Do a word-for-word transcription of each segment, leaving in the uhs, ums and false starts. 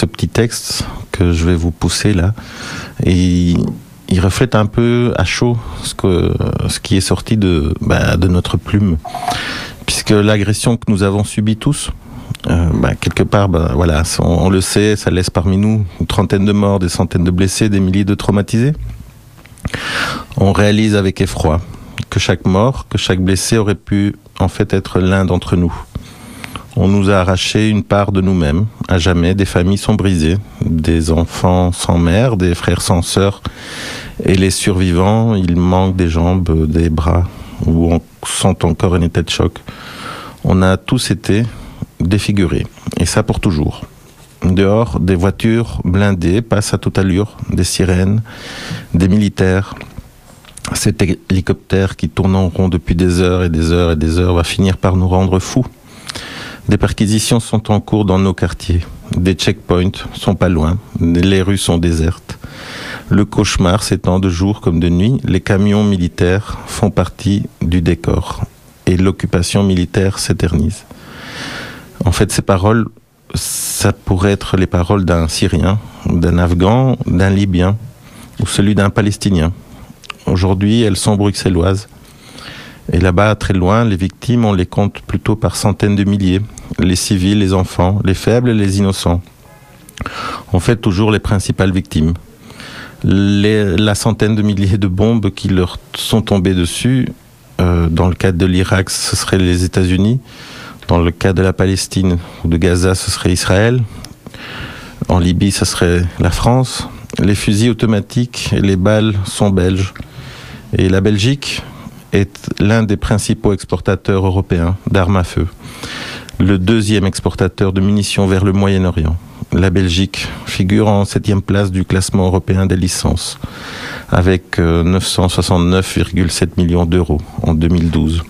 ce petit texte que je vais vous pousser là, et il reflète un peu à chaud ce, que, ce qui est sorti de, bah, de notre plume, puisque l'agression que nous avons subie tous, euh, bah, quelque part, bah, voilà, on, on le sait, ça laisse parmi nous une trentaine de morts, des centaines de blessés, des milliers de traumatisés. On réalise avec effroi que chaque mort, que chaque blessé aurait pu en fait être l'un d'entre nous. On nous a arraché une part de nous-mêmes, à jamais. Des familles sont brisées, des enfants sans mère, des frères sans sœurs, et les survivants, ils manquent des jambes, des bras, ou on sent encore un état de choc. On a tous été défigurés, et ça pour toujours. Dehors, des voitures blindées passent à toute allure, des sirènes, des militaires. Cet hélicoptère qui tourne en rond depuis des heures et des heures et des heures va finir par nous rendre fous. Des perquisitions sont en cours dans nos quartiers. Des checkpoints sont pas loin. Les rues sont désertes. Le cauchemar s'étend de jour comme de nuit. Les camions militaires font partie du décor. Et l'occupation militaire s'éternise. En fait, ces paroles, ça pourrait être les paroles d'un Syrien, d'un Afghan, d'un Libyen ou celui d'un Palestinien. Aujourd'hui, elles sont bruxelloises. Et là-bas, très loin, les victimes, on les compte plutôt par centaines de milliers. Les civils, les enfants, les faibles et les innocents. On fait toujours les principales victimes. Les, la centaine de milliers de bombes qui leur sont tombées dessus, euh, dans le cas de l'Irak, ce serait les États-Unis. Dans le cas de la Palestine ou de Gaza, ce serait Israël. En Libye, ce serait la France. Les fusils automatiques et les balles sont belges. Et la Belgique est l'un des principaux exportateurs européens d'armes à feu. Le deuxième exportateur de munitions vers le Moyen-Orient. La Belgique figure en septième place du classement européen des licences, avec neuf cent soixante-neuf virgule sept millions d'euros en deux mille douze.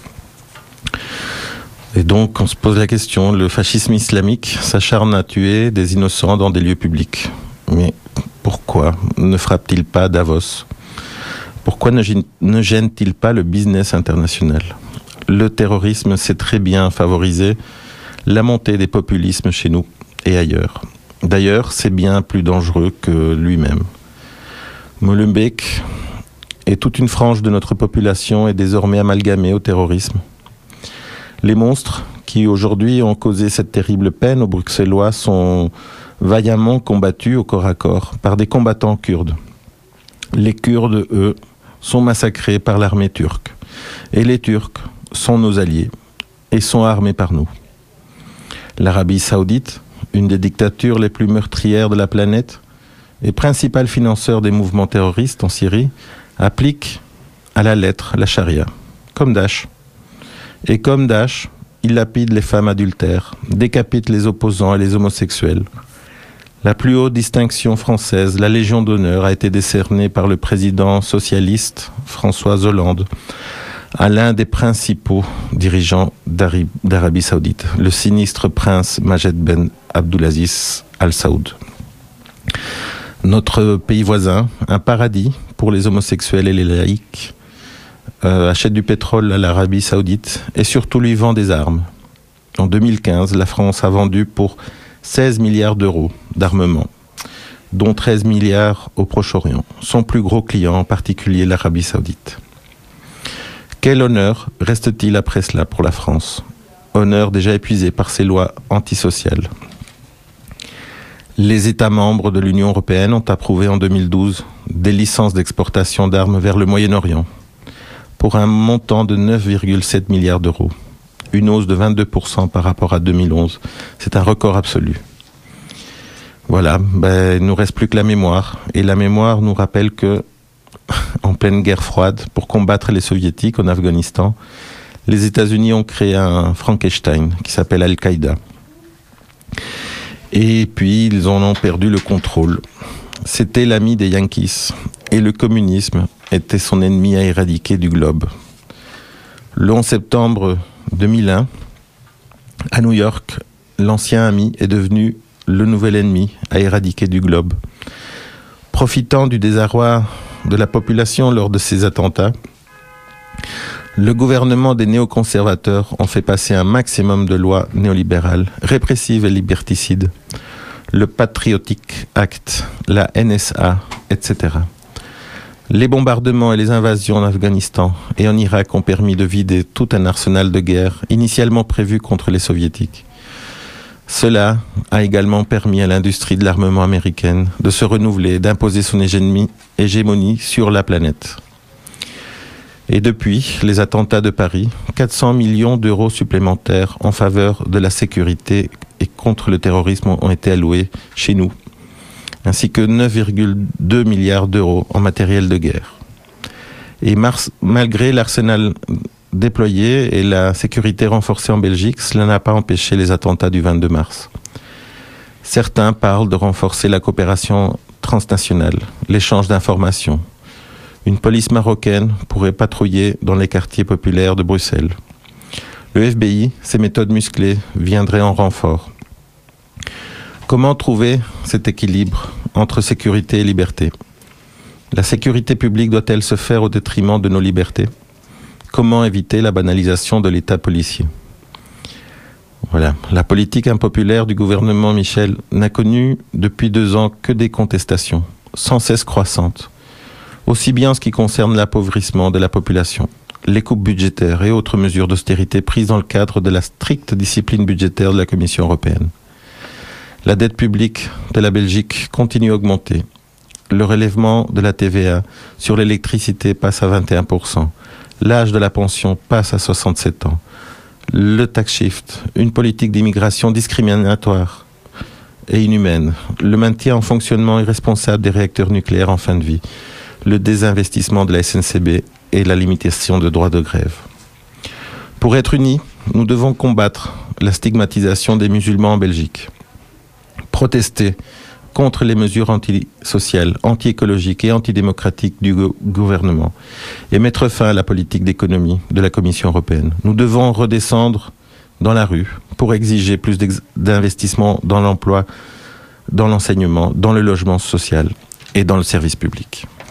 Et donc, on se pose la question, le fascisme islamique s'acharne à tuer des innocents dans des lieux publics. Mais pourquoi ne frappe-t-il pas Davos ? Pourquoi ne, ne gêne-t-il pas le business international ? Le terrorisme sait très bien favoriser la montée des populismes chez nous et ailleurs. D'ailleurs, c'est bien plus dangereux que lui-même. Molenbeek et toute une frange de notre population est désormais amalgamée au terrorisme. Les monstres qui aujourd'hui ont causé cette terrible peine aux Bruxellois sont vaillamment combattus au corps à corps par des combattants kurdes. Les Kurdes, eux, sont massacrés par l'armée turque. Et les Turcs sont nos alliés et sont armés par nous. L'Arabie saoudite, une des dictatures les plus meurtrières de la planète et principal financeur des mouvements terroristes en Syrie, applique à la lettre la charia, comme Daesh. Et comme Daesh, il lapide les femmes adultères, décapite les opposants et les homosexuels. La plus haute distinction française, la Légion d'honneur, a été décernée par le président socialiste François Hollande à l'un des principaux dirigeants d'Arabie Saoudite, le sinistre prince Majed Ben Abdulaziz Al Saoud. Notre pays voisin, un paradis pour les homosexuels et les laïcs, euh, achète du pétrole à l'Arabie Saoudite et surtout lui vend des armes. En deux mille quinze, la France a vendu pour seize milliards d'euros d'armement, dont treize milliards au Proche-Orient, son plus gros client, en particulier l'Arabie Saoudite. Quel honneur reste-t-il après cela pour la France ? Honneur déjà épuisé par ses lois antisociales. Les États membres de l'Union européenne ont approuvé en deux mille douze des licences d'exportation d'armes vers le Moyen-Orient pour un montant de neuf virgule sept milliards d'euros. Une hausse de vingt-deux pour cent par rapport à deux mille onze. C'est un record absolu. Voilà, ben, il ne nous reste plus que la mémoire. Et la mémoire nous rappelle que, en pleine guerre froide, pour combattre les soviétiques en Afghanistan, les États-Unis ont créé un Frankenstein qui s'appelle Al-Qaïda. Et puis, ils en ont perdu le contrôle. C'était l'ami des Yankees. Et le communisme était son ennemi à éradiquer du globe. Le onze septembre deux mille un, à New York, l'ancien ami est devenu le nouvel ennemi à éradiquer du globe. Profitant du désarroi de la population lors de ces attentats, le gouvernement des néoconservateurs ont fait passer un maximum de lois néolibérales, répressives et liberticides. le Patriotic Act, la N S A, et cetera. Les bombardements et les invasions en Afghanistan et en Irak ont permis de vider tout un arsenal de guerre initialement prévu contre les soviétiques. Cela a également permis à l'industrie de l'armement américaine de se renouveler et d'imposer son hégémonie sur la planète. Et depuis les attentats de Paris, quatre cents millions d'euros supplémentaires en faveur de la sécurité et contre le terrorisme ont été alloués chez nous, ainsi que neuf virgule deux milliards d'euros en matériel de guerre. Et mars, malgré l'arsenal déployé et la sécurité renforcée en Belgique, cela n'a pas empêché les attentats du vingt-deux mars. Certains parlent de renforcer la coopération transnationale, l'échange d'informations. Une police marocaine pourrait patrouiller dans les quartiers populaires de Bruxelles. Le F B I, ses méthodes musclées, viendraient en renfort. Comment trouver cet équilibre entre sécurité et liberté ? La sécurité publique doit-elle se faire au détriment de nos libertés ? Comment éviter la banalisation de l'État policier ? Voilà. La politique impopulaire du gouvernement Michel n'a connu depuis deux ans que des contestations, sans cesse croissantes, aussi bien en ce qui concerne l'appauvrissement de la population, les coupes budgétaires et autres mesures d'austérité prises dans le cadre de la stricte discipline budgétaire de la Commission européenne. La dette publique de la Belgique continue à augmenter. Le relèvement de la T V A sur l'électricité passe à vingt et un pour cent. L'âge de la pension passe à soixante-sept ans. Le tax shift, une politique d'immigration discriminatoire et inhumaine. Le maintien en fonctionnement irresponsable des réacteurs nucléaires en fin de vie. Le désinvestissement de la S N C B et la limitation de droits de grève. Pour être unis, nous devons combattre la stigmatisation des musulmans en Belgique. Protester contre les mesures antisociales, anti-écologiques et antidémocratiques du go- gouvernement et mettre fin à la politique d'économie de la Commission européenne. Nous devons redescendre dans la rue pour exiger plus d'investissements dans l'emploi, dans l'enseignement, dans le logement social et dans le service public.